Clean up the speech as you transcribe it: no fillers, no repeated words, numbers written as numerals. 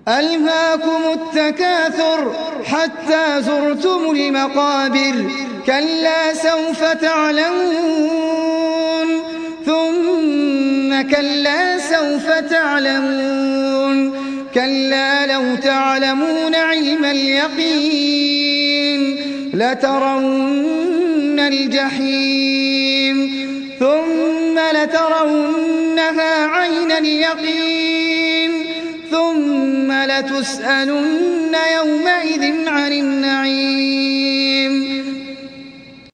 ألهاكم التكاثر حتى زرتم المقابر كلا سوف تعلمون ثم كلا سوف تعلمون كلا لو تعلمون علم اليقين لترون الجحيم ثم لترونها عين اليقين ثم لتسألن يومئذ عن النعيم